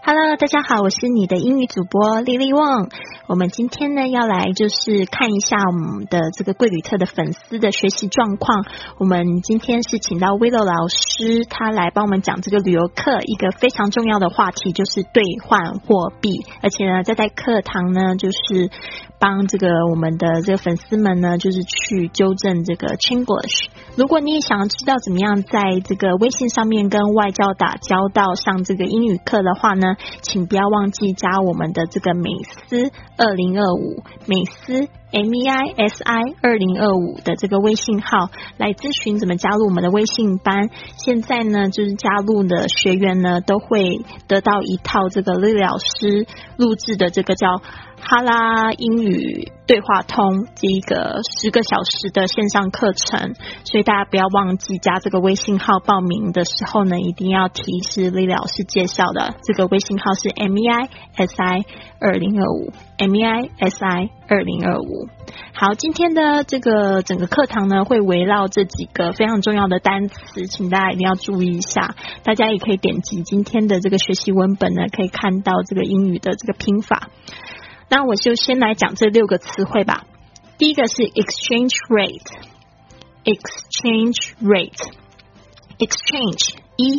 Hello， 大家好，我是你的英语主播莉莉旺。我们今天呢要来就是看一下我们的这个贵旅特的粉丝的学习状况。我们今天是请到 Willow 老师，他来帮我们讲这个旅游课一个非常重要的话题，就是兑换货币。而且呢，在课堂呢，就是帮这个我们的这个粉丝们呢，就是去纠正这个 Chinglish。如果你也想要知道怎么样在这个微信上面跟外教打交道，上这个英语课的话呢，请不要忘记加我们的这个美思2025美思 MEISI 2025的这个微信号来咨询怎么加入我们的微信班。现在呢，就是加入的学员呢都会得到一套这个莉莉老师录制的这个叫哈拉英语对话通这一个10个小时的线上课程，所以大家不要忘记加这个微信号报名的时候呢，一定要提示莉莉老师介绍的这个微信号是 MEISI 2025 MEISI 2025。好，今天的这个整个课堂呢会围绕这几个非常重要的单词，请大家一定要注意一下。大家也可以点击今天的这个学习文本呢，可以看到这个英语的这个拼法。那我就先来讲这6个词汇吧。第一个是 exchange rate exchange rate exchange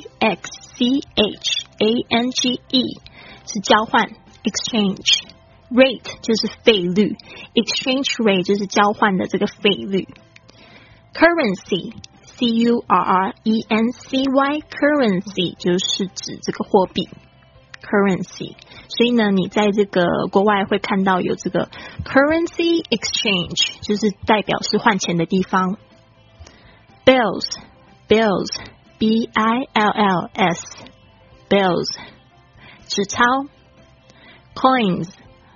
E-X-C-H-A-N-G-E 是交换 exchange rate 就是费率 exchange rate 就是交换的这个费率。 currency C-U-R-R-E-N-C-Y currency 就是指这个货币 currency， 所以呢你在这个国外会看到有这个 currency exchange 就是代表是换钱的地方。 bills B-I-L-L-S bills 纸钞。 coins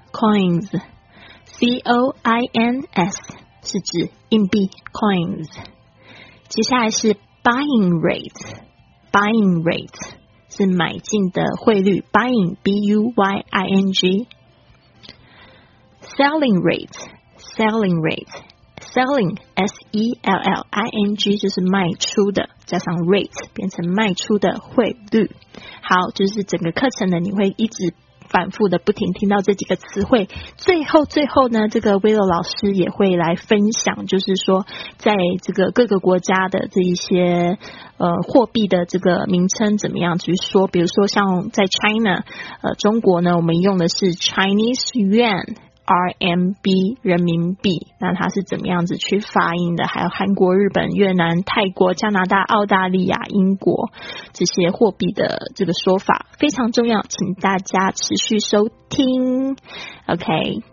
C-O-I-N-S 是指硬币 coins。 接下来是 buying rate 是买进的汇率 buying B-U-Y-I-N-G。 selling rate selling S-E-L-L-I-N-G 就是卖出的，加上 rate 变成卖出的汇率。好，就是整个课程呢你会一直反复的不停听到这几个词汇。最后呢，这个 Willow 老师也会来分享，就是说在这个各个国家的这一些货币的这个名称怎么样去说。比如说像在 China 中国呢，我们用的是 Chinese Yuan RMB 人民币，那它是怎么样子去发音的。还有韩国、日本、越南、泰国、加拿大、澳大利亚、英国这些貨幣的這個說法非常重要，請大家持續收聽。 OK，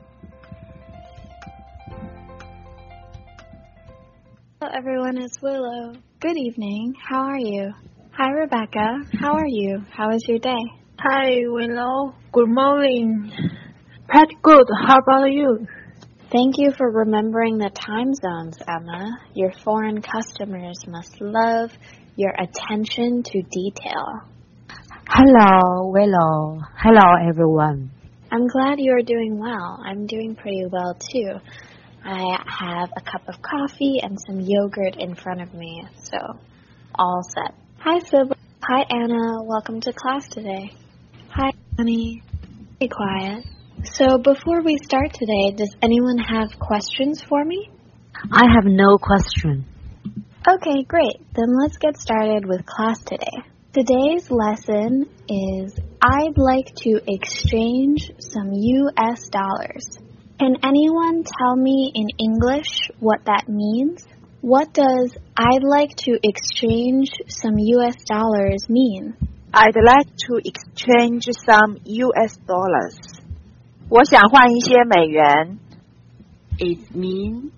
Hello everyone, it's Willow. Good evening, how are you? Hi Rebecca, how are you? How is your day? Hi Willow, good morning. Pretty good, how about you? Thank you for remembering the time zones, Emma. Your foreign customers must love your attention to detail. Hello, Willow. Hello, everyone. I'm glad you are doing well. I'm doing pretty well too. I have a cup of coffee and some yogurt in front of me, so all set. Hi, Sybil. Hi, Anna. Welcome to class today. Hi, honey. Be quiet. So before we start today, does anyone have questions for me? I have no question. Okay, great. Then let's get started with class today. Today's lesson is I'd like to exchange some US dollars. Can anyone tell me in English what that means? What does I'd like to exchange some US dollars mean? I'd like to exchange some US dollars. 我想换一些美元。 It means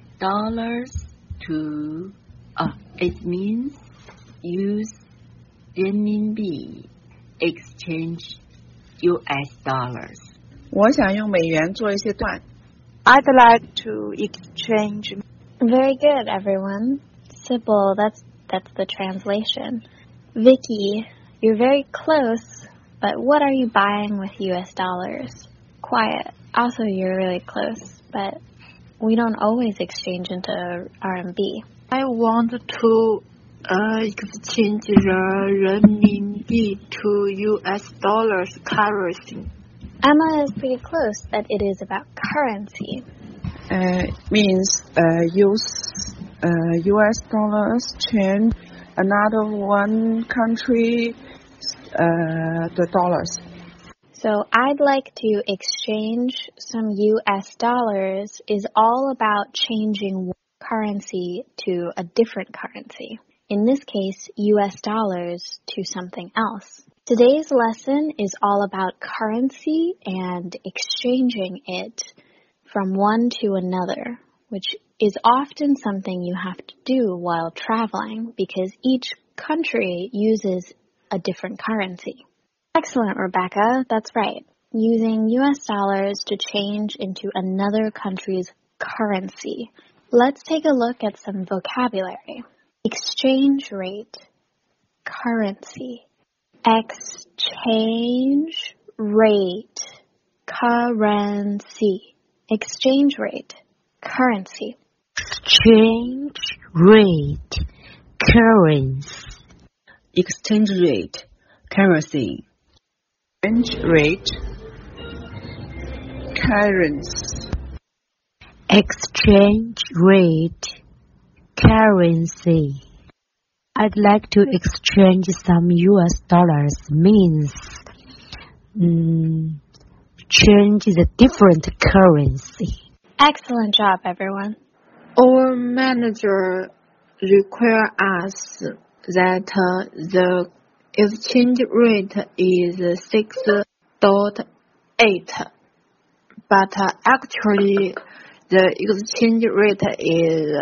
it means use renminbi exchange US dollars. 我想用美元做一些兑换。I'd like to exchange. Very good, everyone. Sybil, that's the translation. Vicky, you're very close, but what are you buying with US dollars? Quiet. Also, you're really close, but we don't always exchange into RMB. I want to exchange the renminbi renminbi to US dollars currency. Emma is pretty close that it is about currency. Means use US dollars change another one country the dollars. So I'd like to exchange some US dollars is all about changing one currency to a different currency. In this case, US dollars to something else. Today's lesson is all about currency and exchanging it from one to another, which is often something you have to do while traveling because each country uses a different currency. Excellent, Rebecca. That's right. Using US dollars to change into another country's currency. Let's take a look at some vocabulary. Exchange rate, currency. Exchange rate, currency. Exchange rate, currency. Exchange rate, currency. Exchange rate, currency. Exchange rate, currency. Exchange rate, currency. I'd like to exchange some US dollars means change the different currency. Excellent job, everyone. Our manager requires us that the exchange rate is 6.8, but actually the exchange rate is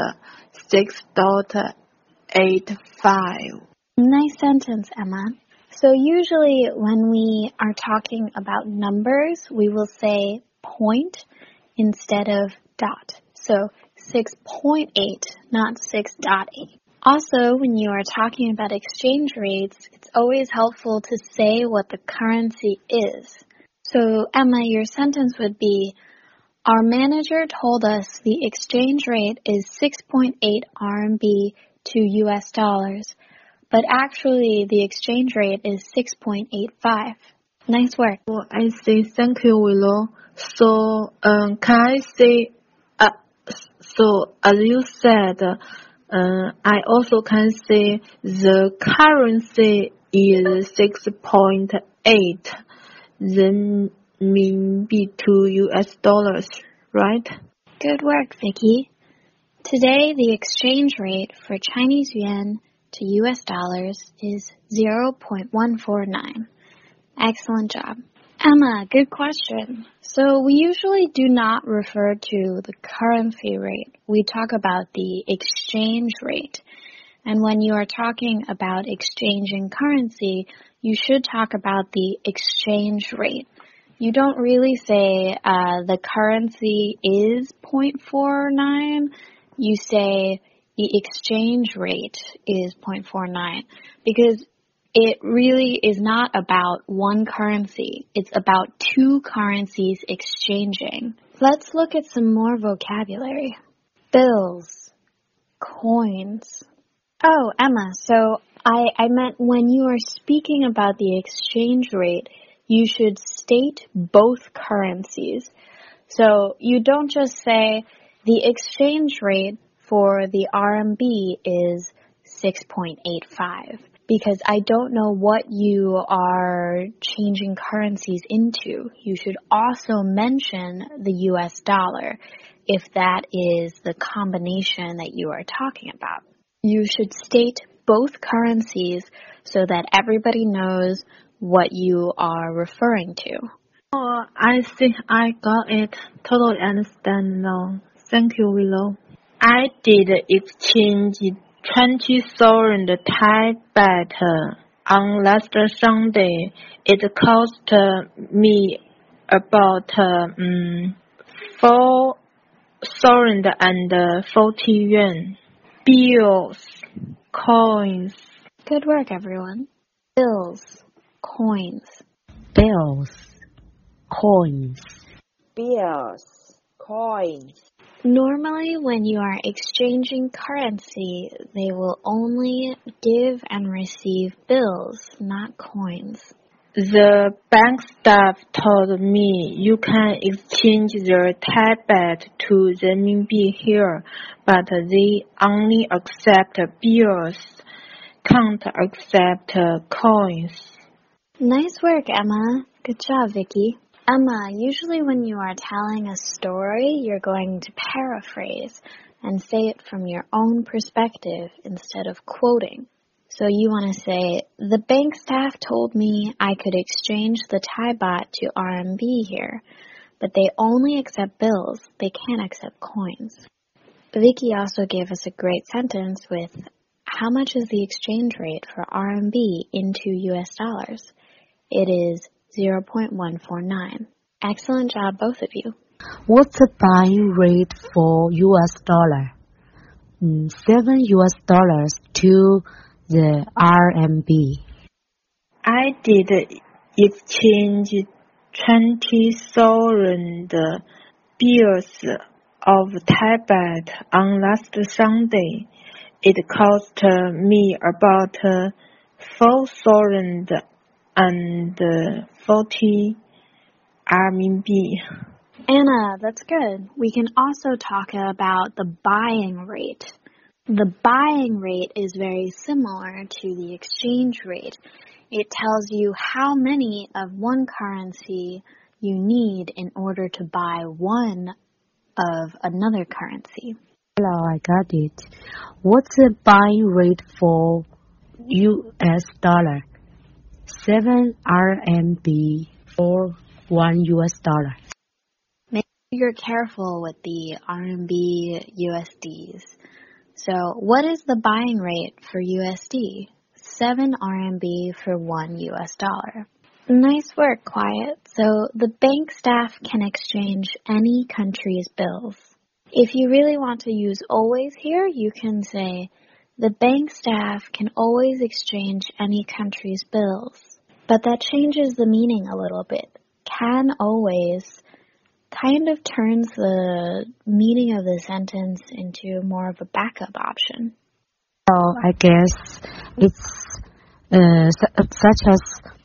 6.85. Nice sentence, Emma. So usually when we are talking about numbers, we will say point instead of dot. So 6.8, not 6.8. Also, when you are talking about exchange rates, it's always helpful to say what the currency is. So, Emma, your sentence would be, our manager told us the exchange rate is 6.8 RMB to US dollars, but actually the exchange rate is 6.85. Nice work. Oh, I say thank you, Willow. So, can I say, so as you said, I also can say the currency is 6.8 renminbi to US dollars, right? Good work, Vicky. Today, the exchange rate for Chinese yuan to US dollars is 0.149. Excellent job. Emma, good question. So we usually do not refer to the currency rate. We talk about the exchange rate. And when you are talking about exchanging currency, you should talk about the exchange rate. You don't really say the currency is 0.49. You say the exchange rate is 0.49 because it really is not about one currency. It's about two currencies exchanging. Let's look at some more vocabulary. Bills, coins. Oh, Emma, so I meant when you are speaking about the exchange rate, you should state both currencies. So you don't just say the exchange rate for the RMB is 6.85. Because I don't know what you are changing currencies into. You should also mention the US dollar if that is the combination that you are talking about. You should state both currencies so that everybody knows what you are referring to. Oh, I think I got it. Totally understand now. Thank you, Willow. I did exchange 20,000 Thai baht on last Sunday. It cost me about 4,040 yuan. Bills, coins. Good work, everyone. Bills, coins. Bills, coins. Bills, coins. Normally, when you are exchanging currency, they will only give and receive bills, not coins. The bank staff told me you can exchange the Thai baht to renminbi here, but they only accept bills, can't accept coins. Nice work, Emma. Good job, Vicky. Emma, usually when you are telling a story, you're going to paraphrase and say it from your own perspective instead of quoting. So you want to say, the bank staff told me I could exchange the Thai baht to RMB here, but they only accept bills. They can't accept coins. Vicky also gave us a great sentence with, how much is the exchange rate for RMB into US dollars? It is 0.149. Excellent job, both of you. What's the buying rate for US dollar? $7 to the RMB. I did exchange 20,000 bills of Thai baht on last Sunday. It cost me about 4,040 RMB. Anna, that's good. We can also talk about the buying rate. The buying rate is very similar to the exchange rate. It tells you how many of one currency you need in order to buy one of another currency. Hello, I got it. What's the buying rate for US dollar? 7 RMB for 1 US dollar. Make sure you're careful with the RMB USDs. So what is the buying rate for USD? 7 RMB for 1 US dollar. Nice work, Quiet. So the bank staff can exchange any country's bills. If you really want to use always here, you can say, the bank staff can always exchange any country's bills. But that changes the meaning a little bit. Can always kind of turns the meaning of the sentence into more of a backup option. So I guess it's such as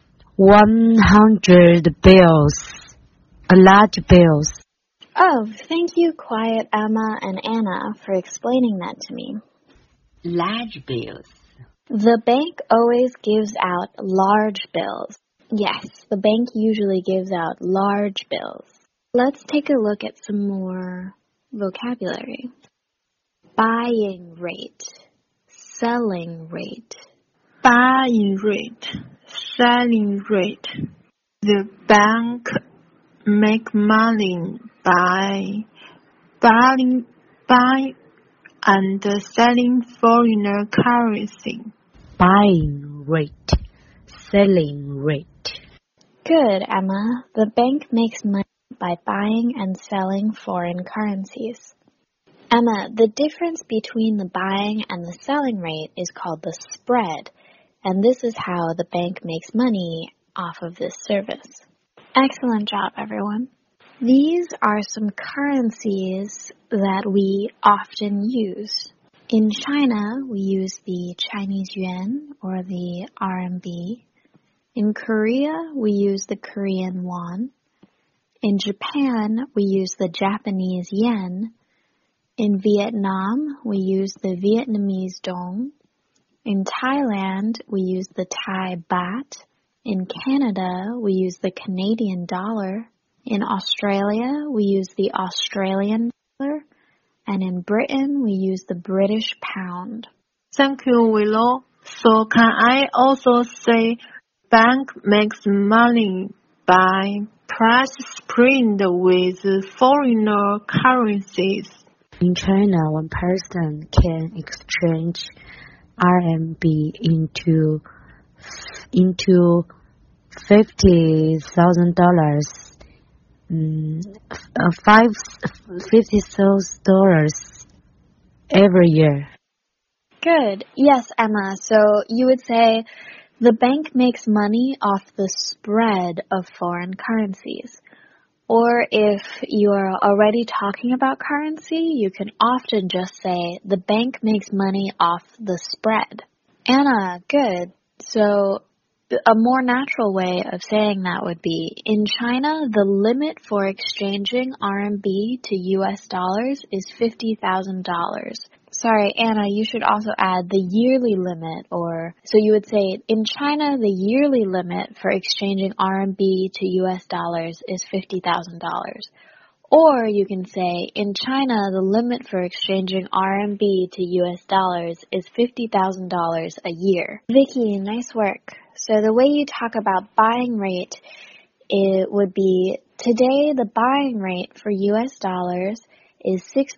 100 bills, a large bills. Oh, thank you, Quiet, Emma, and Anna, for explaining that to me. Large bills. The bank always gives out large bills. Yes, the bank usually gives out large bills. Let's take a look at some more vocabulary. Buying rate, selling rate. Buying rate, selling rate. The bank make money by buying and selling foreign currency. Buying rate, selling rate. Good, Emma. The bank makes money by buying and selling foreign currencies. Emma, the difference between the buying and the selling rate is called the spread, and this is how the bank makes money off of this service. Excellent job, everyone. These are some currencies that we often use. In China, we use the Chinese yuan or the RMB. In Korea, we use the Korean won. In Japan, we use the Japanese yen. In Vietnam, we use the Vietnamese dong. In Thailand, we use the Thai baht. In Canada, we use the Canadian dollar. In Australia, we use the Australian dollar. And in Britain, we use the British pound. Thank you, Willow. So can I also say bank makes money by price spread with foreign currencies? In China, one person can exchange RMB into $50,000, $50,000 every year. Good. Yes, Emma. So you would say the bank makes money off the spread of foreign currencies. Or if you're already talking about currency, you can often just say, the bank makes money off the spread. Anna, good. So a more natural way of saying that would be, in China, the limit for exchanging RMB to US dollars is $50,000. Sorry, Anna, you should also add the yearly limit, so you would say, in China, the yearly limit for exchanging RMB to US dollars is $50,000. Or you can say, in China, the limit for exchanging RMB to US dollars is $50,000 a year. Vicky, nice work. So the way you talk about buying rate, it would be, today the buying rate for US dollars is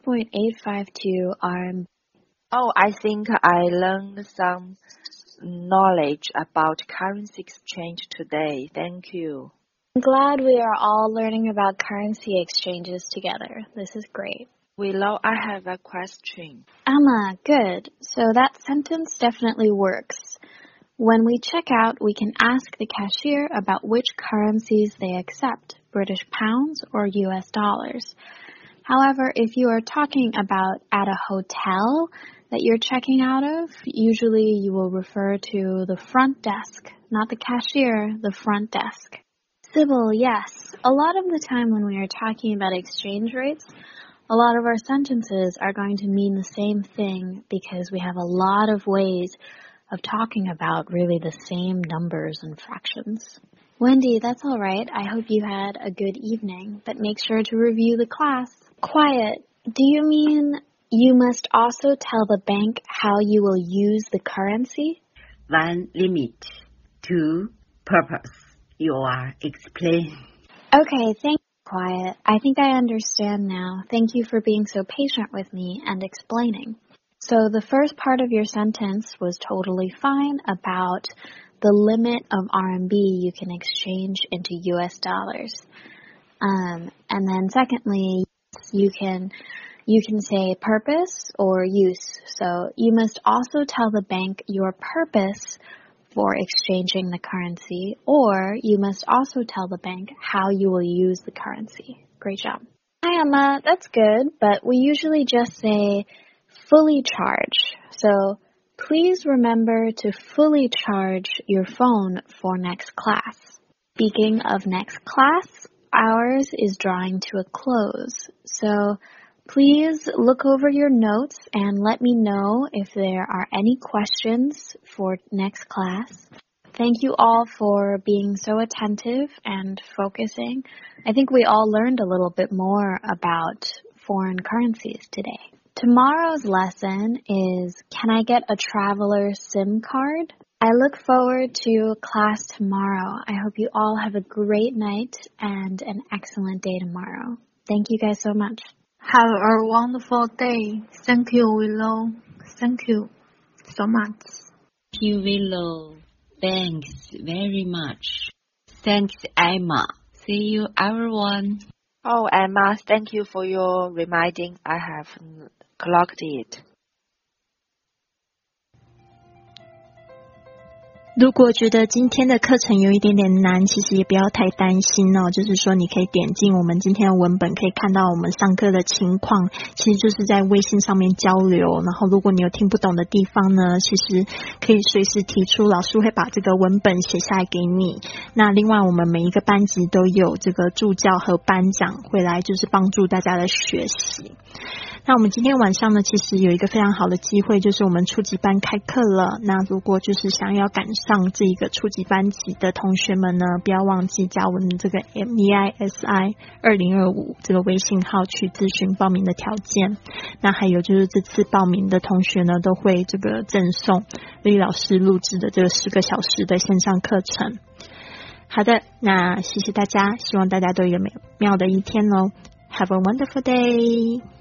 6.852 RMB. Oh, I think I learned some knowledge about currency exchange today. Thank you. I'm glad we are all learning about currency exchanges together. This is great. Willow, I have a question. Emma, good. So that sentence definitely works. When we check out, we can ask the cashier about which currencies they accept, British pounds or US dollars. However, if you are talking about at a hotel that you're checking out of, usually you will refer to the front desk, not the cashier, the front desk. Sybil, yes. A lot of the time when we are talking about exchange rates, a lot of our sentences are going to mean the same thing because we have a lot of ways of talking about really the same numbers and fractions. Wendy, that's all right. I hope you had a good evening, but make sure to review the class. Quiet, do you mean you must also tell the bank how you will use the currency? 1. Limit. 2. Purpose. You are explain. Okay, thank you, Quiet. I think I understand now. Thank you for being so patient with me and explaining. So the first part of your sentence was totally fine about the limit of RMB you can exchange into US dollars. And then secondly, you can say purpose or use. So you must also tell the bank your purpose for exchanging the currency, or you must also tell the bank how you will use the currency. Great job. Hi, Emma. That's good, but we usually just say fully charge. So please remember to fully charge your phone for next class. Speaking of next class, ours is drawing to a close. So please look over your notes and let me know if there are any questions for next class. Thank you all for being so attentive and focusing. I think we all learned a little bit more about foreign currencies today. Tomorrow's lesson is, can I get a traveler SIM card? I look forward to class tomorrow. I hope you all have a great night and an excellent day tomorrow. Thank you guys so much. Have a wonderful day. Thank you, Willow. Thank you so much. Thank you, Willow. Thanks very much. Thanks, Emma. See you, everyone. Oh, Emma, thank you for your reminding. I have clocked it. 如果觉得今天的课程有一点点难，其实也不要太担心哦。就是说你可以点进我们今天的文本，可以看到我们上课的情况，其实就是在微信上面交流。然后如果你有听不懂的地方呢，其实可以随时提出，老师会把这个文本写下来给你。那另外我们每一个班级都有这个助教和班长会来就是帮助大家的学习。那我们今天晚上呢，其实有一个非常好的机会，就是我们初级班开课了。那如果就是想要赶上这个初级班级的同学们呢，不要忘记加我们这个 MEISI 2025这个微信号去咨询报名的条件。那还有就是这次报名的同学呢，都会这个赠送李老师录制的这个10个小时的线上课程。好的，那谢谢大家，希望大家都有美妙的一天哦。Have a wonderful day.